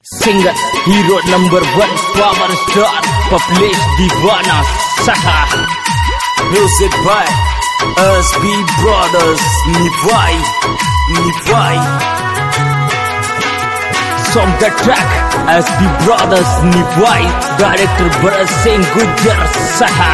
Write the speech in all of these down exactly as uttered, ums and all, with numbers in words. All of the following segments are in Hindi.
Singer, hero number one, power star, Publish Divana Saha. Music by S B Brothers, Nivai, Nivai. Song the track, S B Brothers, Nivai. Director Bharat Singh Gujjar Saha.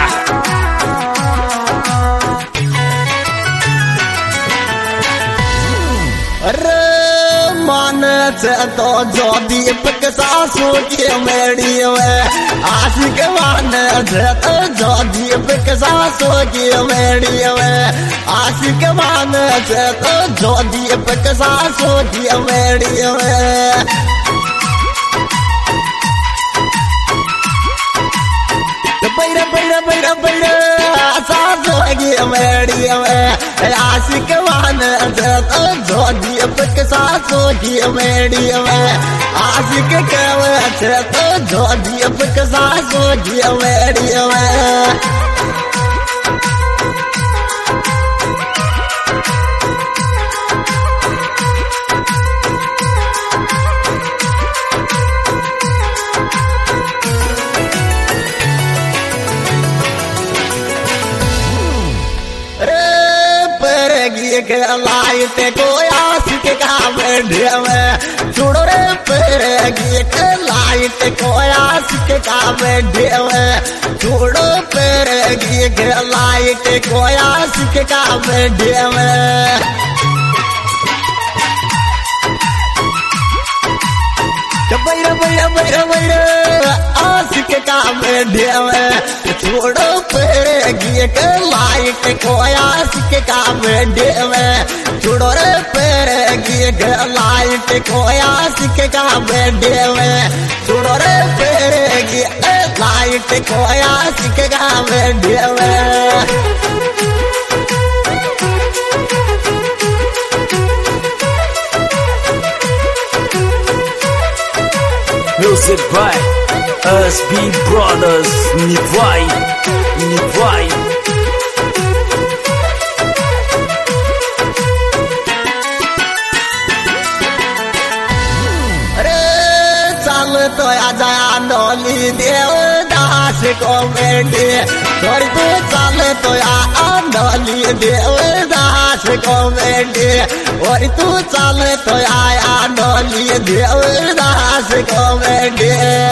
तो जो दीपक सासू की मेड़ी में आशिक मान तो जो दीपक सासू की मेड़ी में आशिक मान तो जो दीपक सासू की मेड़ी में बैर बैर बैर बैर सासू की मेड़ी में आशिक मान तो जो दीपक सासू की मेड़ी में आशिक कहते तो जो दीपक सासू की मेड़ी में के लाइट को आशिक का बैठे में छोड़ो रे पेरेगी के लाइट को आशिक का बैठे में छोड़ो पेरेगी के लाइट को आशिक का बैठे में बैर बैर बैर बैर आशिक का बैठे में छोड़ो पेरेगी के लाइट को आशिक का बैठे में छोड़ो रे पेरेगी के लाइट को आशिक का बैठे में छोड़ो रे पेरेगी लाइट को आशिक का बैठे में Music by S B Brothers, Nivai, Nivai. अरे चल तो आजा नौली देवदास को बेटे और तू चल तो आ नौली देवदास को बेटे और तू चल तो आया नौली देवदास को बेटे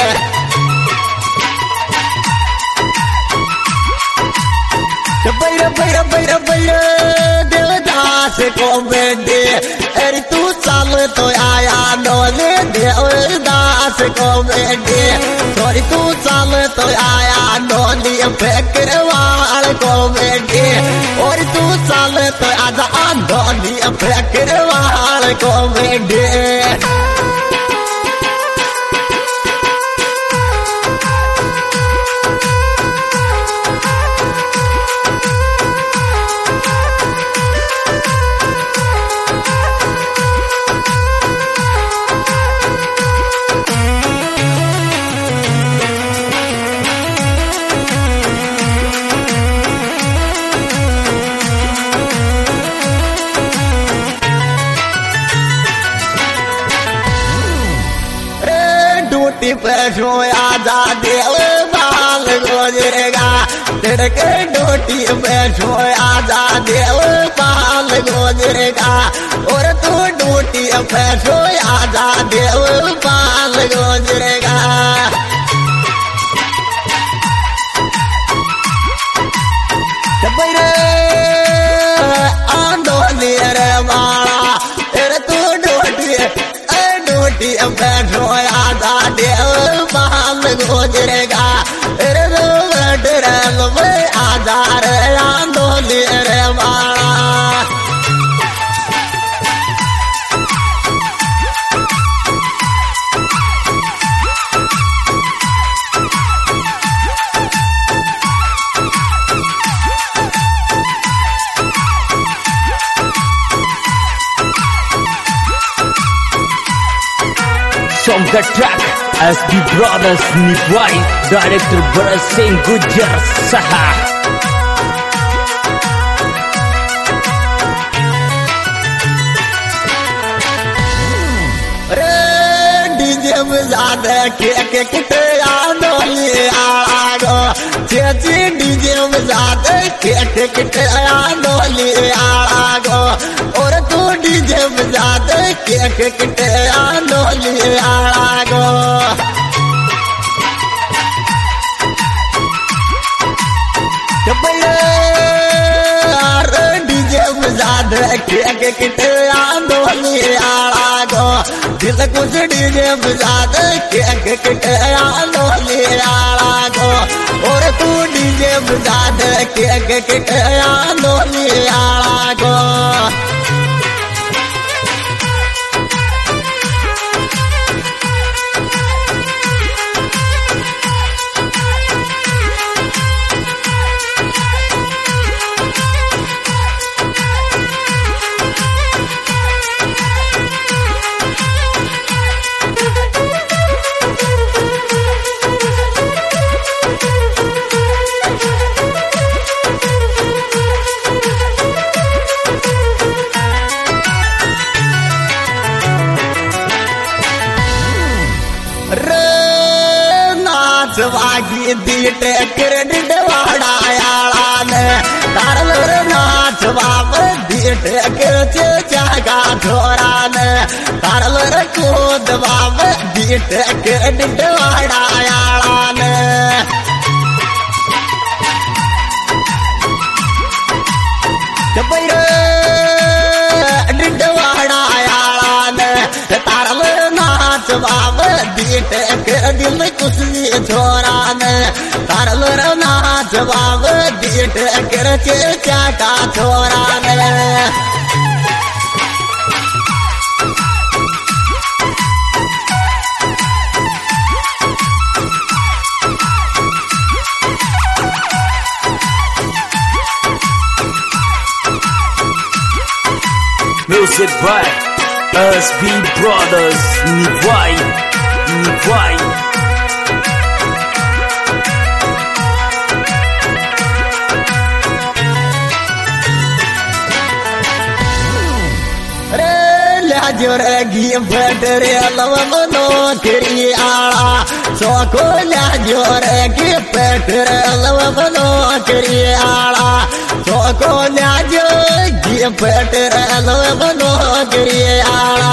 बैर बैर बैर बैर देवदास को बेटे अरे तू चल तो आया नौले देवदास को बेटे और तू चल तो आया नौली फेकरवाल को बेटे और तू चल तो आजा नौली फेकरवाल को बेटे पैसों आजा देव बाल गुजरेगा तिड़के डोटी पैसों आजा देव बाल गुजरेगा और तू डोटी पैसों आजा देव बाल गुजरेगा बैरे आंदोली रे मारा तेरे तू डोटी डोटी पैसों आजा देव बाल गुजरेगा रे डरल में आजा रे आंदोली रे मारा Song the track, S B Brothers, Nivai. Director Bharat Singh Gujjar Saha. बजा दे के के किटे आंदोली आगो चेची डीजे बजा दे के के किटे आंदोली आगो और तू डीजे बजा दे के के किटे आंदोली आगो डीजे बजा दे के के किटे आंदोली आगो दिल कुछ डीजे बजा दे के के किटे आंदोली आगो और तू डीजे बजा दे के के किटे आंदोली आगो वागी दीटे क्रेडिट वाड़ायान तारल नाच बाप दीटे के जागा धोरान तारल कूद बाप दीटे क्रेडिट वाड़ायान डिट वाड़ायान तारल नाच बाप दीटे के दिल कुछ छोरान तारल नाच बाब दीट कर चाटा छोरान Music by S B Brothers Nivai Nivai जोरे घी फटरे लव मनो करी आड़ा सोको ला जोरे घी फटरे लव मनो करी आड़ा सोको ला जो घी फटरे लव मनो करी आड़ा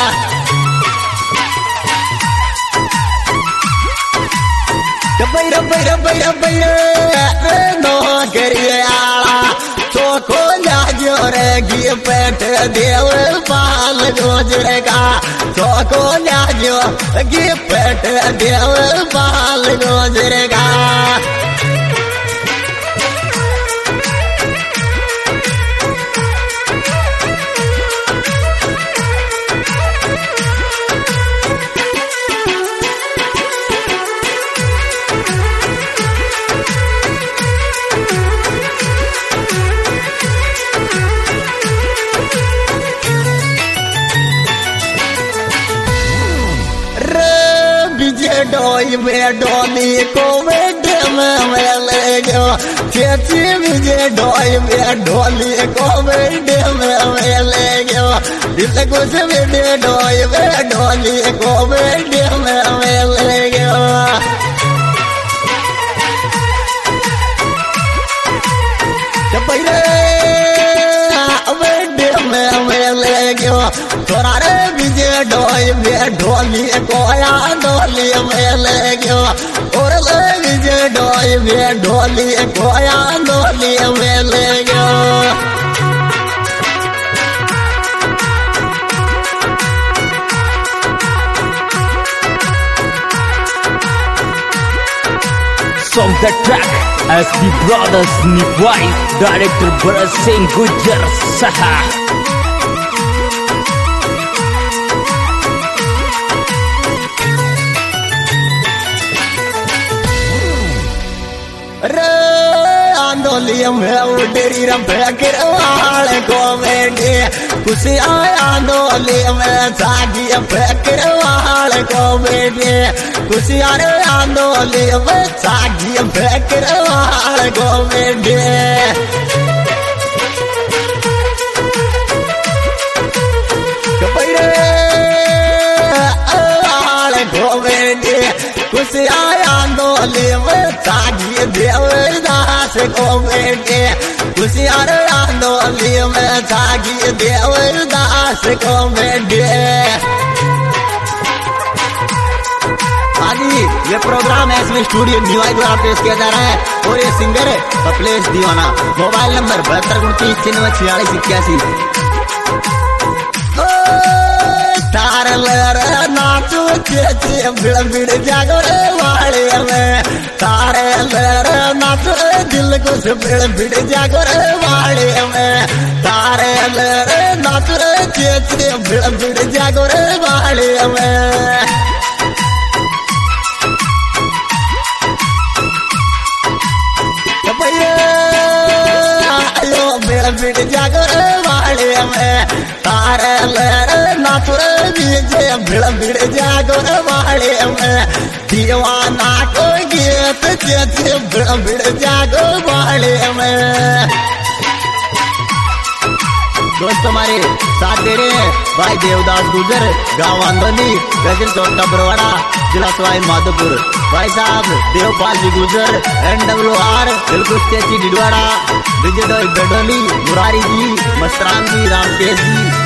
बैर बैर बैर बैर नो करी आड़ा सोको ला जोरे घी पेट देव पाल गोजरेगा सोको ला जो घी पेट देव पाल गोजरेगा डोई में डोली को में में ले गयो चेची मुझे डोई में डोली को में में ले गयो दिल कुछ में डोई में डोली को में में ले गयो थोड़ा रे विजय डोई में ढोली कोया डोली में ले गयो और ले विजय डोई में ढोली कोया डोली में ले गयो Song the track S B Brothers Nivai Director Bharat Singh Gujjar Saha आंदोली में उडरी रंभे वाल को बेटे कुछ आया आंदोली में सागी फेकर वाल को बेटे कुछ यार आंदोली में सागी फेकर वाल को बेटे वाल को कुछ आया डोली में सागी देवदास को बेटे कुछ आया डोली में सागी देवदास को बेटे। ये प्रोग्राम एसवी स्टूडियो न्यूआई द्वारा पेश किया जा रहा है और ये सिंगर है कपिलेश दीवाना। मोबाइल नंबर बहत्तर उनतीस छियानवे छियालीस इक्यासी। तार नाचो चेचे बिड़ बिड़ जागो रे वाले में तारे लर नाचो दिल को बिड़ बिड़ जागो रे वाले में तारे लर नाचो चेचे बिड़ बिड़ जागो रे वाले में। बिड़ जागर वाले में तारे लर नाचुर बीजे बिड़ बिड़ जागर वाले में दीवाना को गीत चेचे बिड़ बिड़ जागर वाले में। दोस्त हमारे साथ दे रहे हैं भाई देवदास गुजर, गांव आंदोली, गजल चौटा बरवाड़ा, जिला सवाई माधोपुर। भाई साहब देवपाल जी गुजर, एन डब्ल्यू आर बिल्कुल चेची डिडवाड़ा, विजय बेडोली, मुरारी जी, मस्तराम जी, रामकेश जी।